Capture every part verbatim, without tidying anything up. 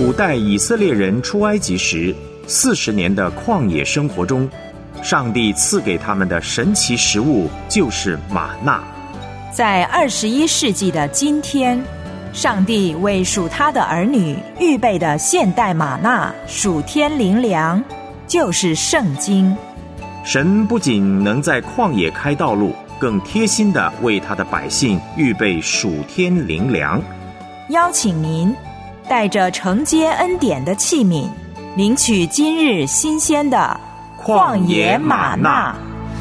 古代以色列人出埃及时四十年的旷野生活中，上帝赐给他们的神奇食物就是玛纳。 在二十一世纪的今天，上帝为属他的儿女预备的现代玛纳属天灵粮，就是圣经。 神不仅能在旷野开道路，更贴心地为他的百姓预备属天灵粮。 邀请您带着承接恩典的器皿，领取今日新鲜的旷野玛纳。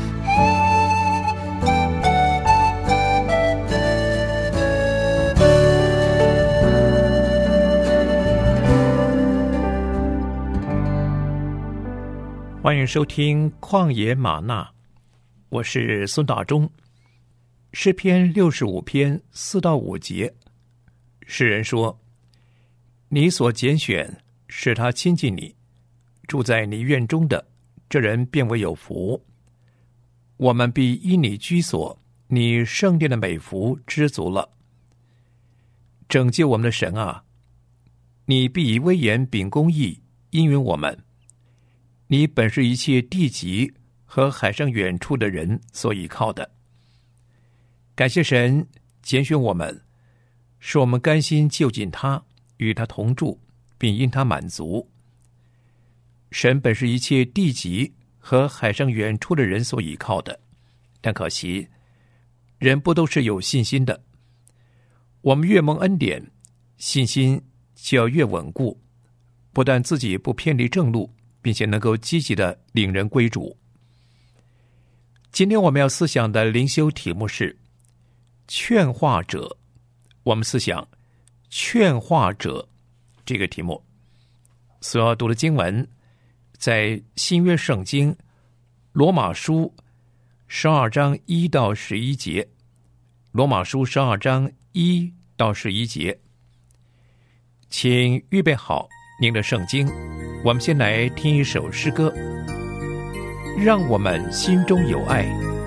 欢迎收听旷野玛纳，我是孙大中。诗篇六十五篇四到五节，诗人说：你所拣选使他亲近你，住在你院中的这人便为有福。我们必依你居所，你圣殿的美福知足了。拯救我们的神啊，你必以威严秉公义应允我们。你本是一切地极和海上远处的人所依靠的。感谢神拣选我们，使我们甘心就近他，与他同住，并因他满足。神本是一切地极和海上远处的人所依靠的，但可惜人不都是有信心的。我们越蒙恩典，信心就要越稳固，不但自己不偏离正路，并且能够积极的领人归主。今天我们要思想的灵修题目是劝化者。我们思想劝化者这个题目所要读的经文在新约圣经罗马书十二章一到十一节。罗马书十二章一到十一节，请预备好您的圣经。我们先来听一首诗歌，让我们心中有爱。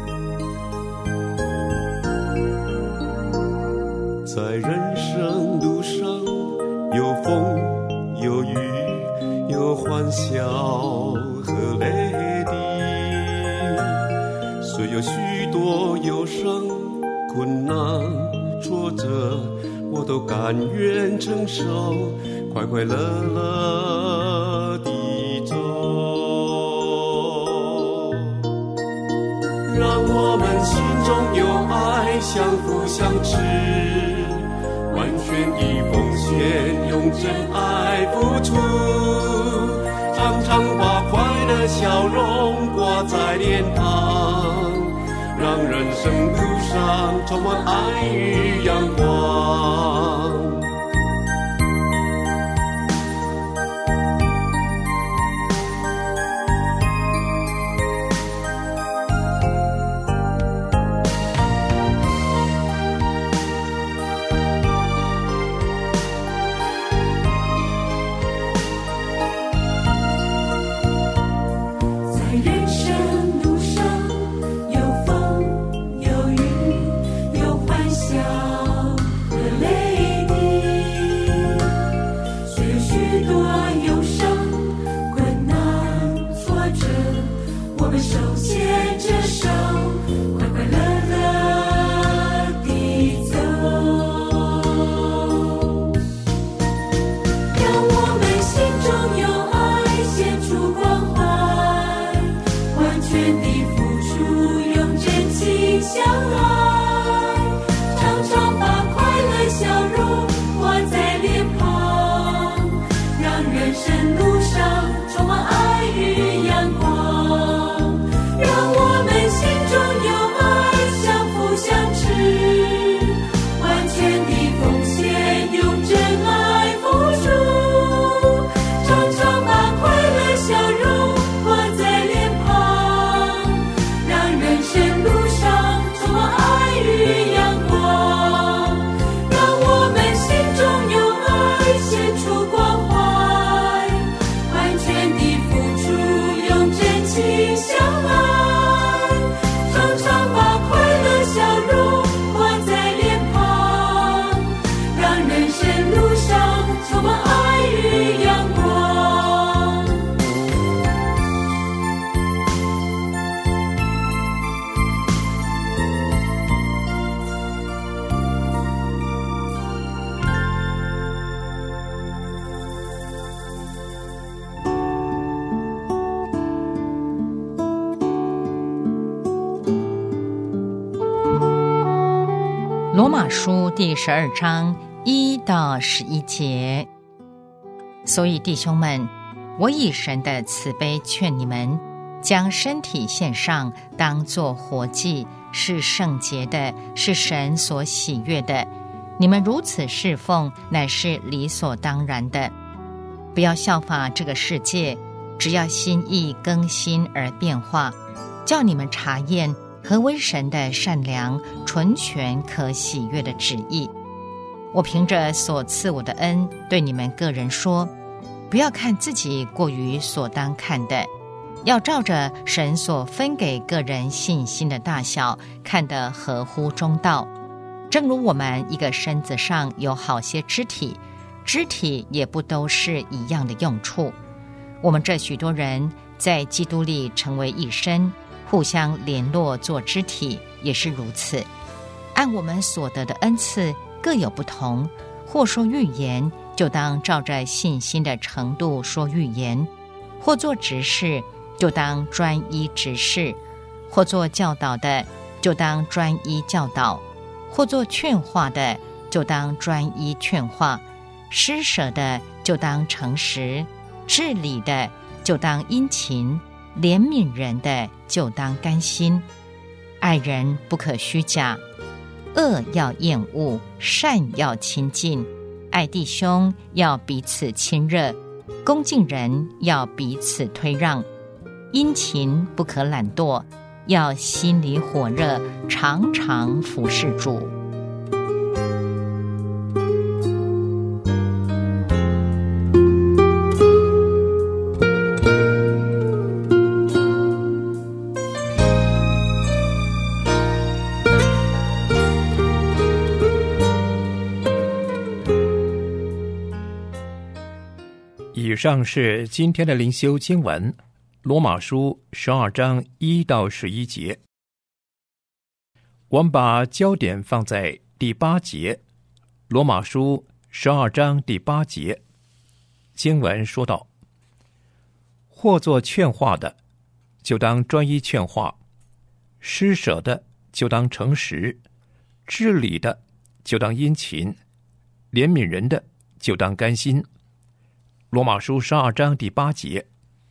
在人生路上，有风有雨，有欢笑和泪滴，虽有许多忧伤困难挫折，我都甘愿承受，快快乐乐地走。让我们心中有爱，相扶相持，完全的奉献，用真爱付出，常常把快乐笑容挂在脸庞，让人生路上充满爱与阳光。 有风有雨有欢笑和泪滴， 罗马书第十二章一到十一节。所以弟兄们，我以神的慈悲劝你们，将身体献上，当作活祭，是圣洁的，是神所喜悦的。你们如此侍奉，乃是理所当然的。不要效法这个世界，只要心意更新而变化，叫你们查验何为神的善良、纯全、可喜悦的旨意。我凭着所赐我的恩，对你们个人说，不要看自己过于所当看的，要照着神所分给个人信心的大小，看得合乎中道。正如我们一个身子上有好些肢体，肢体也不都是一样的用处。我们这许多人在基督里成为一身，互相联络做肢体，也是如此。按我们所得的恩赐各有不同，或说预言，就当照着信心的程度说预言；或做执事，就当专一执事；或做教导的，就当专一教导；或做劝化的，就当专一劝化；施舍的，就当诚实；治理的，就当殷勤；怜悯人的，就当甘心。爱人不可虚假，恶要厌恶，善要亲近。爱弟兄要彼此亲热，恭敬人要彼此推让。殷勤不可懒惰，要心里火热，常常服侍主。 以上是今天的灵修经文，罗马书十二章一到十一节。我们把焦点放在第八节，罗马书十二章第八节，经文说道：或做劝化的，就当专一劝化；施舍的，就当诚实；治理的，就当殷勤；怜悯人的，就当甘心。罗马书十二章第八节，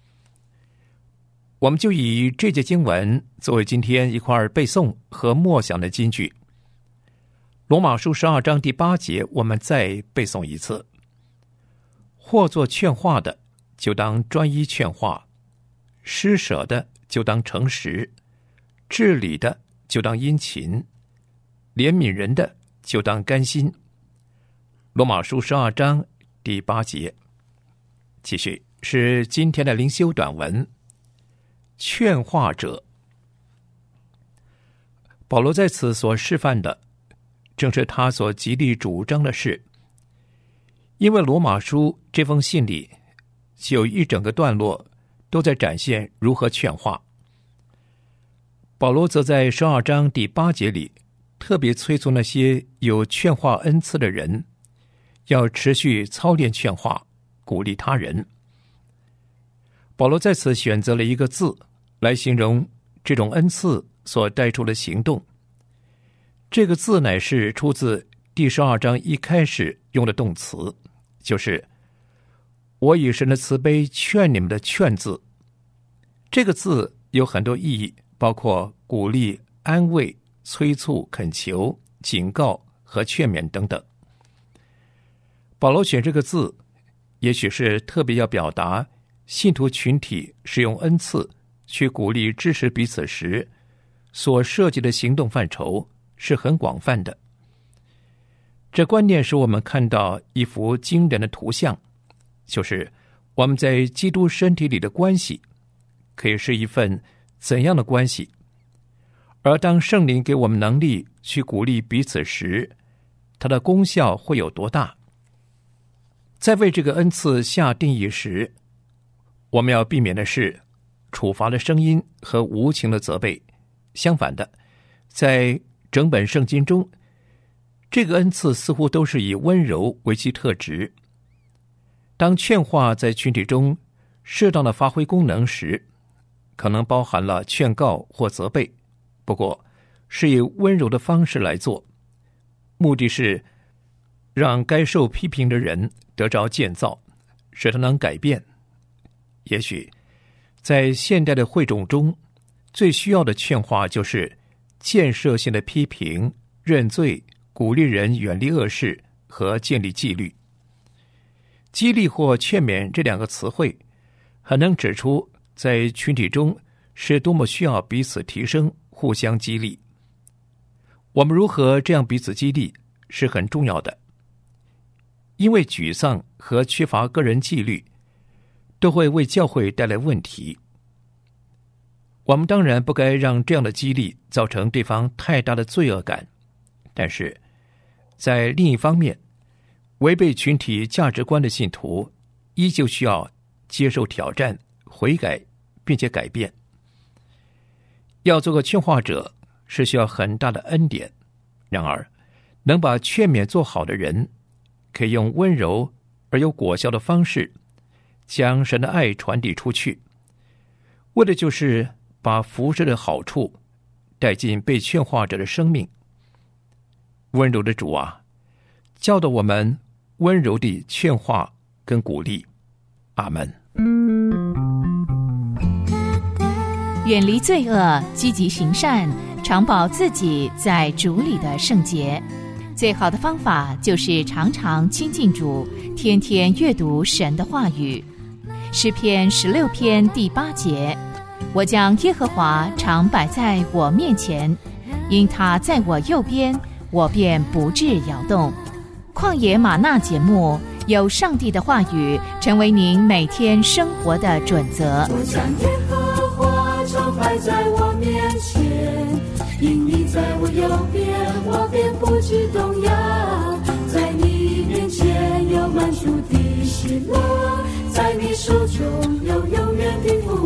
我们就以这节经文作为今天一块背诵和默想的金句。罗马书十二章第八节，我们再背诵一次：或做劝化的，就当专一劝化；施舍的，就当诚实；治理的，就当殷勤；怜悯人的，就当甘心。罗马书十二章第八节。继续是今天的灵修短文，劝化者。保罗在此所示范的，正是他所极力主张的事。因为罗马书这封信里，就有一整个段落都在展现如何劝化。保罗则在十二章第八节里，特别催促那些有劝化恩赐的人，要持续操练劝化，鼓励他人。保罗在此选择了一个字来形容这种恩赐所带出的行动，这个字乃是出自第十二章一开始用的动词，就是我以神的慈悲劝你们的劝字。这个字有很多意义，包括鼓励、安慰、催促、恳求、警告和劝勉等等。保罗选这个字，也许是特别要表达信徒群体使用恩赐去鼓励支持彼此时所涉及的行动范畴是很广泛的。这观念使我们看到一幅惊人的图像，就是我们在基督身体里的关系可以是一份怎样的关系，而当圣灵给我们能力去鼓励彼此时，它的功效会有多大。在为这个恩赐下定义时，我们要避免的是处罚的声音和无情的责备。相反的，在整本圣经中，这个恩赐似乎都是以温柔为其特质。当劝化在群体中适当的发挥功能时，可能包含了劝告或责备，不过是以温柔的方式来做， 目的是让该受批评的人得着建造，使他能改变。也许在现代的会众中，最需要的劝化就是建设性的批评、认罪、鼓励人远离恶事和建立纪律。激励或劝勉这两个词汇，很能指出在群体中是多么需要彼此提升、互相激励。我们如何这样彼此激励是很重要的，因为沮丧和缺乏个人纪律都会为教会带来问题。我们当然不该让这样的激励造成对方太大的罪恶感，但是在另一方面，违背群体价值观的信徒依旧需要接受挑战、悔改并且改变。要做个劝化者是需要很大的恩典，然而能把劝勉做好的人，可以用温柔而有果效的方式将神的爱传递出去，为的就是把服事的好处带进被劝化者的生命。温柔的主啊，教导我们温柔地劝化跟鼓励。阿们。 远离罪恶，积极行善，常保自己在主里的圣洁。最好的方法就是常常亲近主，天天阅读神的话语。诗篇十六篇第八节，我将耶和华常摆在我面前，因他在我右边，我便不致摇动。旷野吗哪节目，有上帝的话语成为您每天生活的准则。 我将耶和华常摆在我面前，因你在我右边，我便不致动摇。在你面前有满足的喜乐，在你手中有永远的福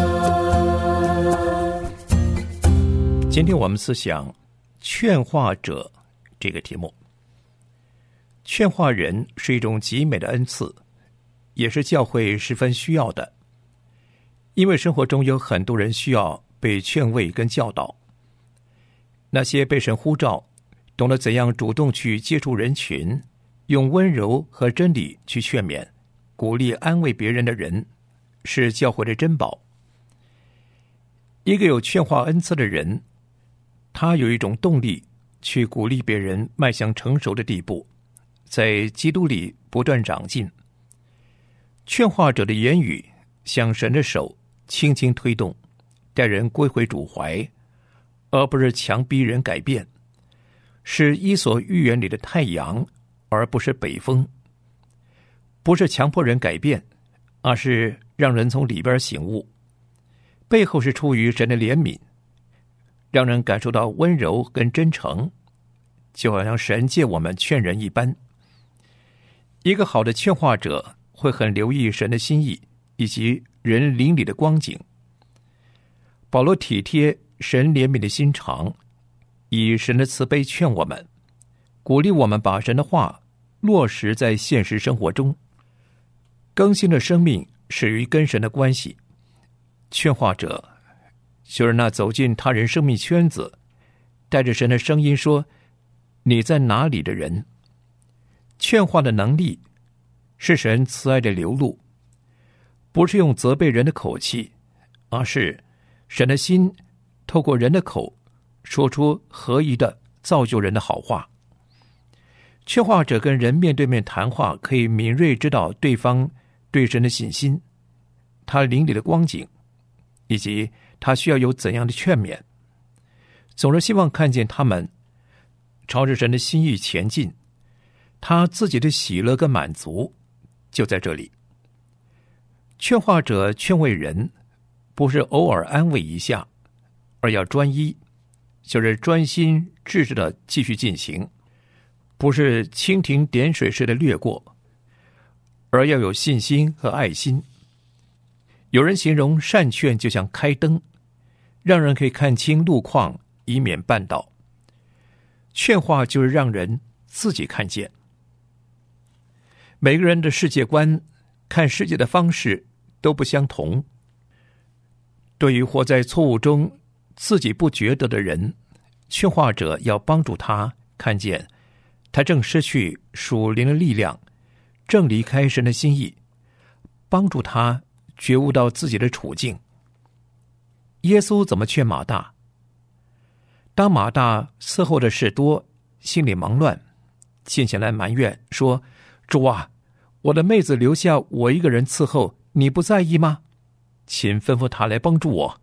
乐。 今天我们思想劝化者这个题目。劝化人是一种极美的恩赐，也是教会十分需要的，因为生活中有很多人需要被劝慰跟教导。那些被神呼召，懂得怎样主动去接触人群，用温柔和真理去劝勉、鼓励、安慰别人的人，是教会的珍宝。一个有劝化恩赐的人，他有一种动力去鼓励别人迈向成熟的地步，在基督里不断长进。劝化者的言语像神的手轻轻推动，带人归回主怀，而不是强逼人改变，是伊索寓言里的太阳，而不是北风。不是强迫人改变，而是让人从里边醒悟，背后是出于神的怜悯，让人感受到温柔跟真诚，就好像神借我们劝人一般。一个好的劝化者会很留意神的心意以及人邻里的光景。保罗体贴神怜悯的心肠，以神的慈悲劝我们，鼓励我们把神的话落实在现实生活中。更新的生命始于跟神的关系。劝化者就是那走进他人生命圈子，带着神的声音说你在哪里的人。劝化的能力是神慈爱的流露，不是用责备人的口气，而是神的心透过人的口说出合宜的造就人的好话。劝化者跟人面对面谈话，可以敏锐知道对方对神的信心，他邻里的光景，以及他需要有怎样的劝勉。总是希望看见他们朝着神的心意前进，他自己的喜乐跟满足就在这里。劝化者劝慰人，不是偶尔安慰一下，而要专一，就是专心致志的继续进行，不是蜻蜓点水似的掠过，而要有信心和爱心。有人形容善劝就像开灯，让人可以看清路况，以免绊倒。劝化就是让人自己看见。每个人的世界观、看世界的方式都不相同。对于活在错误中自己不觉得的人，劝化者要帮助他看见他正失去属灵的力量，正离开神的心意，帮助他觉悟到自己的处境。耶稣怎么劝马大？当马大伺候的事多，心里忙乱，进前来埋怨说：主啊，我的妹子留下我一个人伺候，你不在意吗？请吩咐他来帮助我。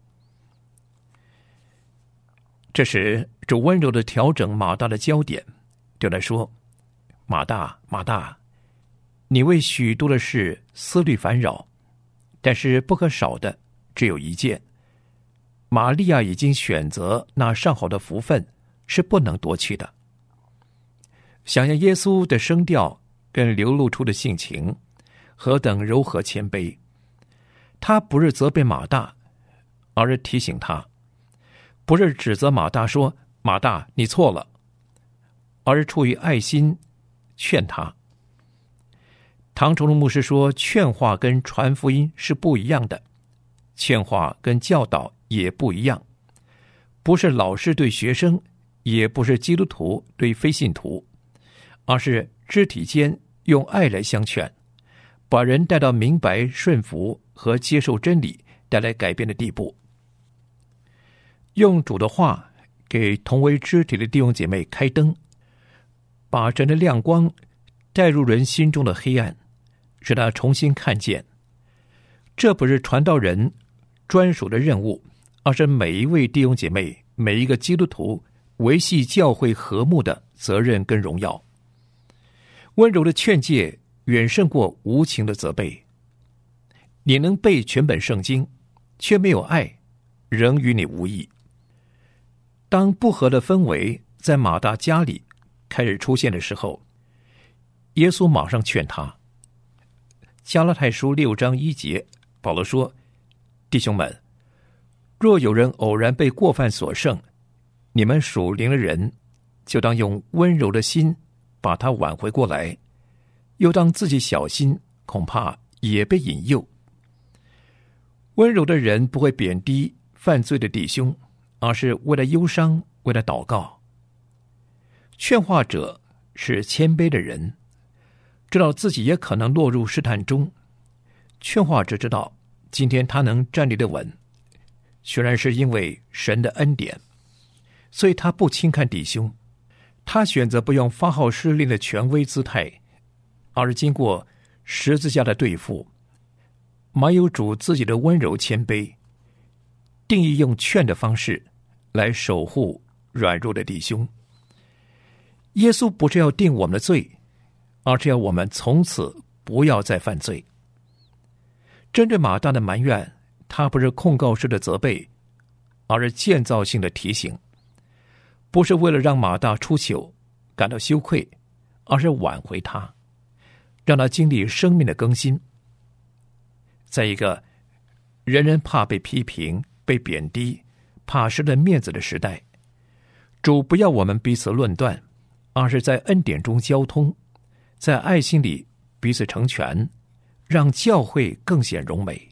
这时主温柔地调整马大的焦点，对他说：马大，马大，你为许多的事思虑烦扰，但是不可少的只有一件。玛利亚已经选择那上好的福分，是不能夺去的。想象耶稣的声调跟流露出的性情何等柔和谦卑，他不是责备马大，而是提醒他；不是指责马大说马大你错了，而是出于爱心劝他。唐崇荣牧师说，劝话跟传福音是不一样的，劝话跟教导也不一样，不是老师对学生，也不是基督徒对非信徒，而是肢体间用爱来相劝，把人带到明白、顺服和接受真理带来改变的地步。用主的话给同为肢体的弟兄姐妹开灯，把神的亮光带入人心中的黑暗，使他重新看见。这不是传道人专属的任务，而是每一位弟兄姐妹、每一个基督徒维系教会和睦的责任跟荣耀。温柔的劝诫远胜过无情的责备。你能背全本圣经，却没有爱，仍与你无益。当不和的氛围在马大家里开始出现的时候，耶稣马上劝他。加拉太书六章一节，保罗说：弟兄们，若有人偶然被过犯所胜，你们属灵的人就当用温柔的心把他挽回过来，又当自己小心，恐怕也被引诱。温柔的人不会贬低犯罪的弟兄，而是为了忧伤，为了祷告。劝化者是谦卑的人，知道自己也可能落入试探中。劝化者知道今天他能站立得稳，虽然是因为神的恩典，所以他不轻看弟兄，他选择不用发号施令的权威姿态，而是经过十字架的对付，满有主自己的温柔谦卑，定义用劝的方式来守护软弱的弟兄。耶稣不是要定我们的罪，而是要我们从此不要再犯罪。针对马大的埋怨，他不是控告式的责备，而是建造性的提醒，不是为了让马大出糗感到羞愧，而是挽回他，让他经历生命的更新。在一个人人怕被批评、被贬低、怕失了面子的时代，主不要我们彼此论断，而是在恩典中交通，在爱心里彼此成全，让教会更显荣美。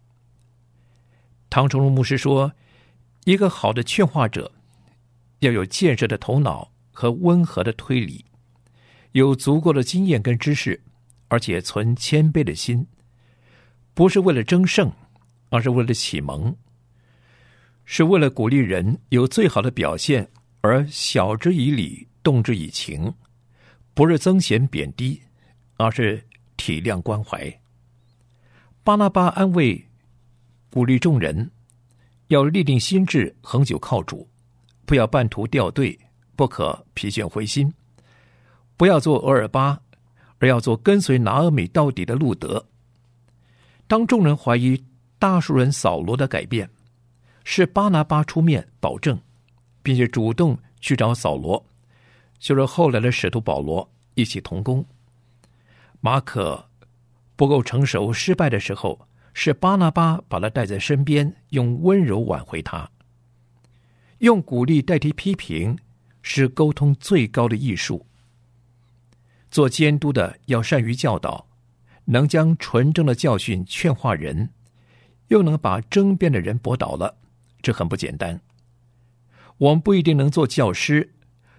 唐崇荣牧师说，一个好的劝化者要有建设的头脑和温和的推理，有足够的经验跟知识，而且存谦卑的心，不是为了争胜，而是为了启蒙，是为了鼓励人有最好的表现，而晓之以理，动之以情，不是增显贬低，而是体谅关怀。巴拿巴安慰鼓励众人，要立定心志，恒久靠主，不要半途掉队，不可疲倦灰心，不要做俄尔巴，而要做跟随拿俄米到底的路德。当众人怀疑大数人扫罗的改变，是巴拿巴出面保证，并且主动去找扫罗，就是后来的使徒保罗一起同工。马可不够成熟失败的时候，是巴拿巴把他带在身边，用温柔挽回他。用鼓励代替批评，是沟通最高的艺术。做监督的要善于教导，能将纯正的教训劝化人，又能把争辩的人驳倒了，这很不简单。我们不一定能做教师，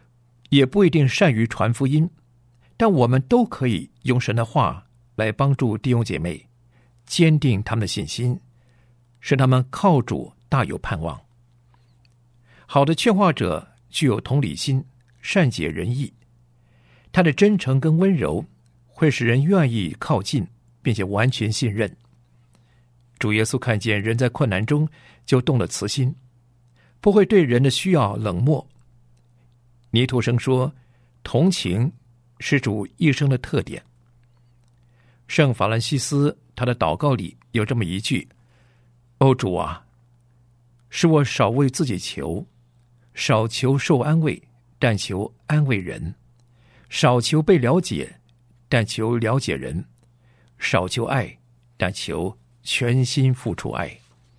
也不一定善于传福音，但我们都可以用神的话来帮助弟兄姐妹坚定他们的信心，使他们靠主大有盼望。好的劝化者具有同理心，善解人意，他的真诚跟温柔会使人愿意靠近，并且完全信任。主耶稣看见人在困难中就动了慈心，不会对人的需要冷漠。尼徒生说，同情是主一生的特点。圣法兰西斯他的祷告里有这么一句：哦，主啊，使我少为自己求，少求受安慰，但求安慰人；少求被了解，但求了解人；少求爱，但求全心付出爱。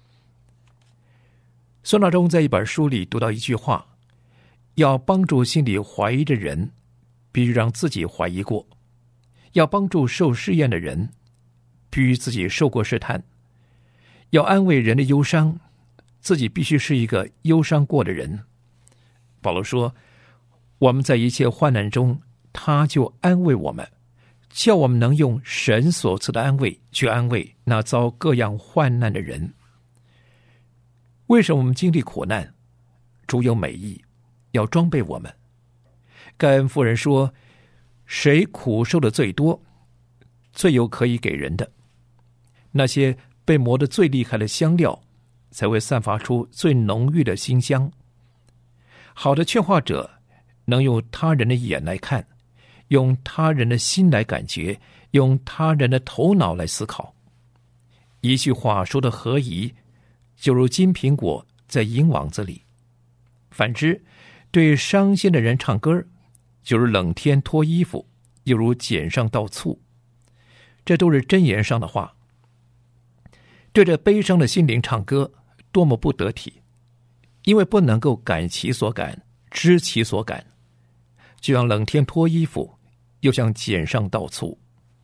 孙大中在一本书里读到一句话：要帮助心里怀疑的人，必须让自己怀疑过；要帮助受试验的人，必须自己受过试探；要安慰人的忧伤，自己必须是一个忧伤过的人。保罗说，我们在一切患难中，他就安慰我们，叫我们能用神所赐的安慰去安慰那遭各样患难的人。为什么我们经历苦难？主有美意，要装备我们。盖恩夫人说，谁苦受的最多，最有可以给人的。那些被磨得最厉害的香料，才会散发出最浓郁的馨香。好的劝化者能用他人的眼来看，用他人的心来感觉，用他人的头脑来思考。一句话说的合宜，就如金苹果在银网子里；反之，对伤心的人唱歌，就如冷天脱衣服，又如碱上倒醋。这都是箴言上的话。对着悲伤的心灵唱歌，多么不得体，因为不能够感其所感，知其所感，就像冷天脱衣服，又像碱上倒醋。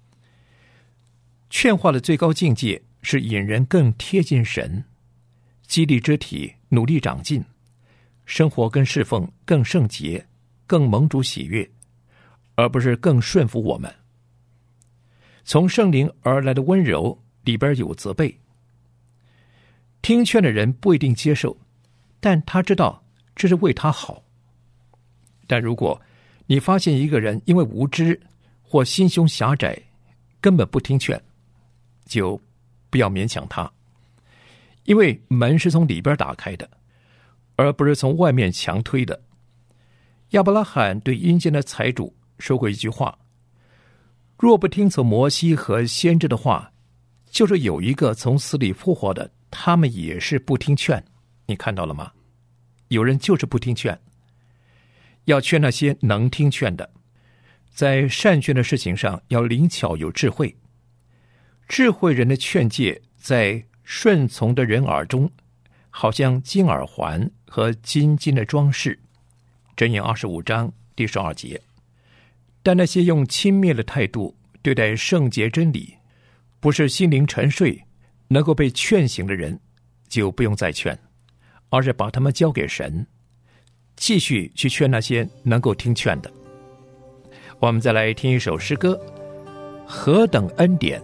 劝化的最高境界是引人更贴近神，激励肢体努力长进，生活跟侍奉更圣洁，更蒙主喜悦，而不是更顺服我们。从圣灵而来的温柔里边有责备。听劝的人不一定接受，但他知道这是为他好。但如果你发现一个人因为无知或心胸狭窄，根本不听劝，就不要勉强他，因为门是从里边打开的，而不是从外面强推的。亚伯拉罕对阴间的财主说过一句话：若不听从摩西和先知的话，就是有一个从死里复活的，他们也是不听劝。你看到了吗？有人就是不听劝。要劝那些能听劝的，在善劝的事情上要灵巧有智慧。智慧人的劝诫在顺从的人耳中，好像金耳环和金金的装饰。箴言二十五章第十二节。但那些用轻蔑的态度对待圣洁真理，不是心灵沉睡能够被劝醒的人，就不用再劝，而是把他们交给神，继续去劝那些能够听劝的。我们再来听一首诗歌，何等恩典。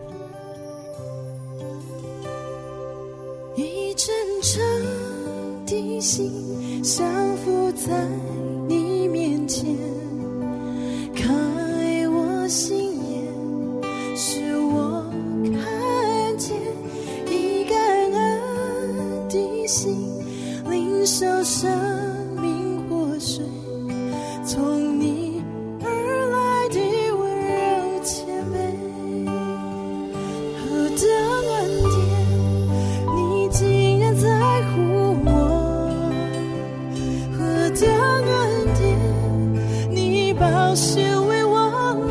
一真诚的心降服在你面前，开我心眼，使我看见一感恩的心，领受生命活水，从你而来的温柔谦卑。何等恩典，你竟然在乎我，何等恩典，你宝血为我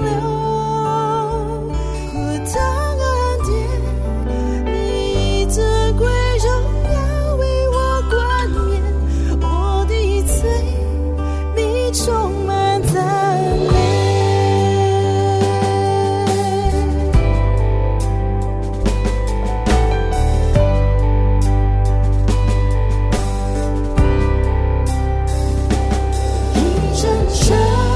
流，何等恩典，你尊贵荣耀为我冠冕，我的罪你充满赞美。一真诚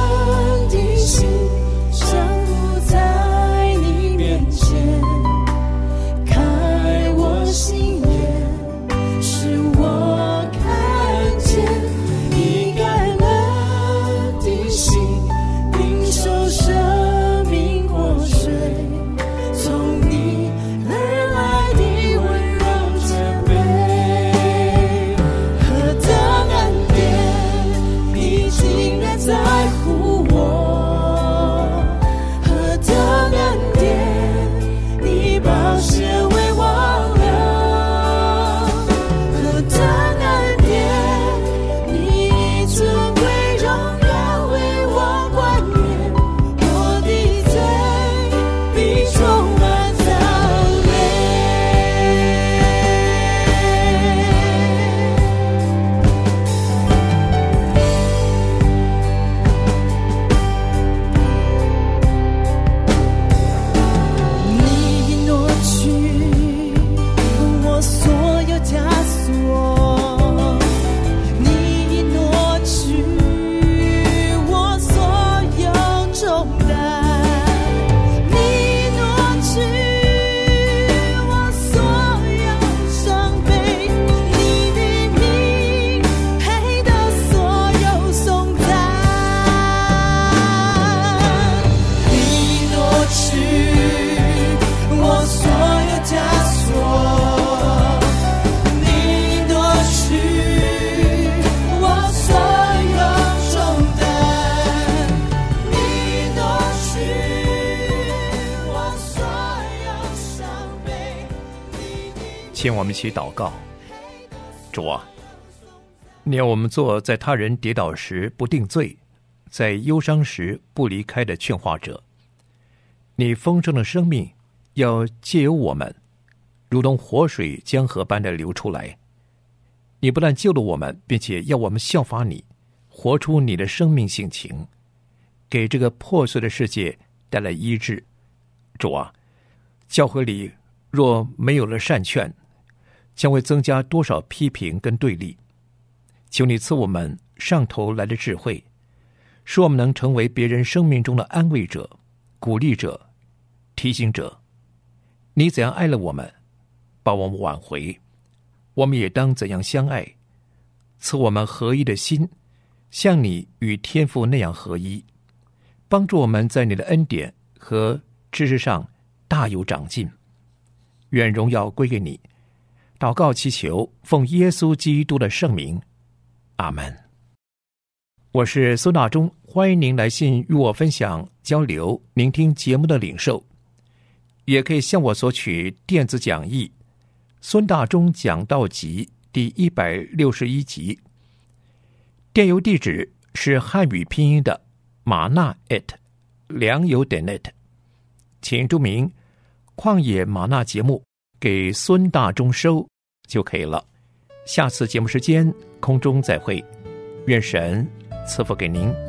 请我们一起祷告。主啊，你要我们做在他人跌倒时不定罪，在忧伤时不离开的劝化者。你丰盛的生命要借由我们，如同活水江河般的流出来。你不但救了我们，并且要我们效法你，活出你的生命性情，给这个破碎的世界带来医治。主啊，教会里若没有了善劝，将会增加多少批评跟对立。求你赐我们上头来的智慧，使我们能成为别人生命中的安慰者、鼓励者、提醒者。你怎样爱了我们，把我们挽回，我们也当怎样相爱。赐我们合一的心，像你与天父那样合一，帮助我们在你的恩典和知识上大有长进。愿荣耀归给你。祷告祈求，奉耶稣基督的圣名，阿门。我是孙大中，欢迎您来信与我分享交流您听节目的领受，也可以向我索取电子讲义孙大中讲道集第一百六十一集，电邮地址是汉语拼音的马纳 at 良友点 net， 请注明旷野马纳节目给孙大中收就可以了。下次节目时间空中再会，愿神赐福给您。